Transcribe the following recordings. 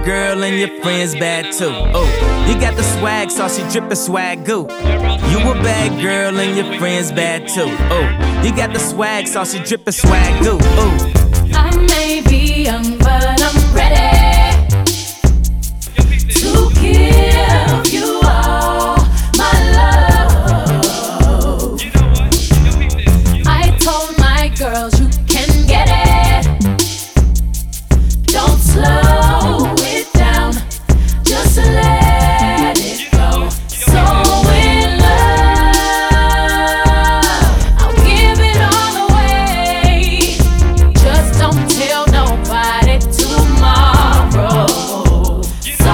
bad girl and your friends bad too. Oh, you got the swag, saucy drippin' swag goo. You a bad girl and your friends bad too. Oh, you got the swag, saucy drippin' swag goo. Oh, I may be young, but I'm ready to give you all my love. I told my girls you can get it. Don't slow it down, just let it go. So in love, I'll give it all away. Just don't tell nobody tomorrow. So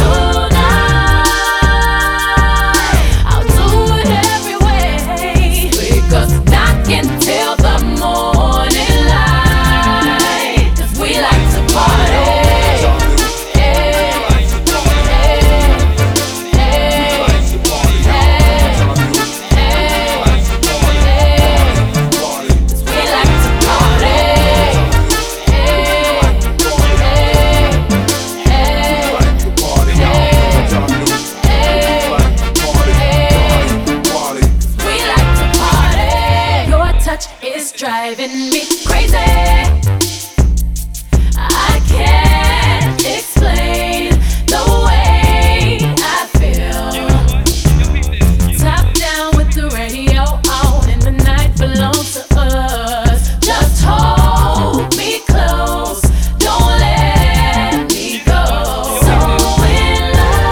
tonight, I'll do it every way, because I can tell the morning light, 'cause we like to party. It's driving me crazy. I can't explain the way I feel. Top down with the radio on, and the night belongs to us. Just hold me close, don't let me go. So in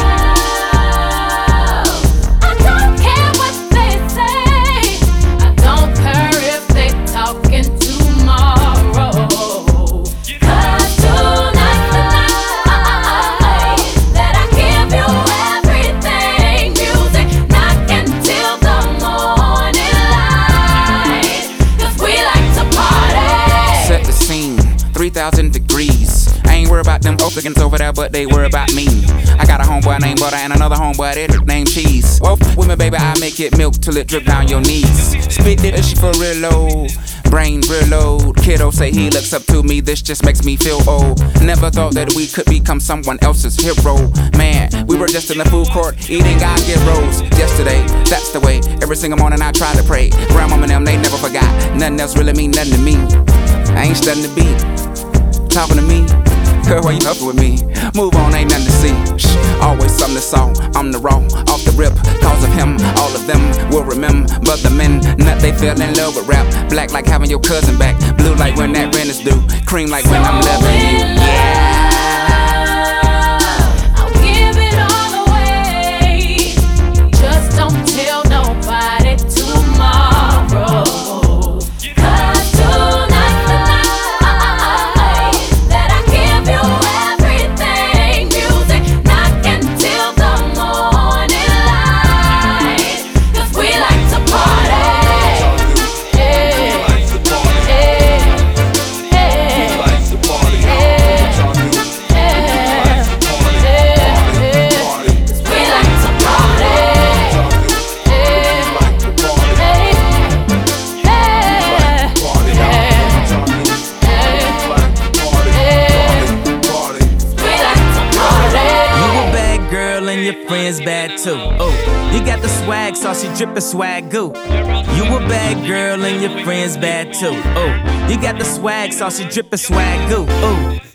love, I don't care what they say. I don't care if they talking tomorrow. 'Cause tonight's the night that I give you everything. Music knocking till the morning light, 'cause we like to party. Set the scene, 3,000 degrees. I ain't worried about them Oaklands over there, but they worry about me. I got a homeboy named Butter and another homeboy that named Cheese. Well, with me, baby, I make it milk till it drip down your knees. Spit it, she for real low, brain real low. Kiddo say he looks up to me, this just makes me feel old. Never thought that we could become someone else's hero. Man, we were just in the food court eating God get rolls yesterday. That's the way, every single morning I try to pray. Grandmama and them, they never forgot. Nothing else really mean nothing to me. I ain't studying the beat, talking to me. Girl, why you up with me? Move on, ain't nothing to see. Shh, always something to saw. I'm the raw, off the rip. Cause of him, all of them will remember. But the men, nut, they fell in love with rap. Black like having your cousin back. Blue like when that rent is due. Cream like when I'm loving you. Yeah. I'll give it all away. Just don't tell nobody tomorrow. 'Cause tonight's the night that I give you everything. Music knocking till the morning light, 'cause we like to party. your friends bad too. Oh, you got the swag, saucy drippin' swag goo. You a bad girl and your friends bad too. Oh, you got the swag, saucy drippin' swag goo. Oh.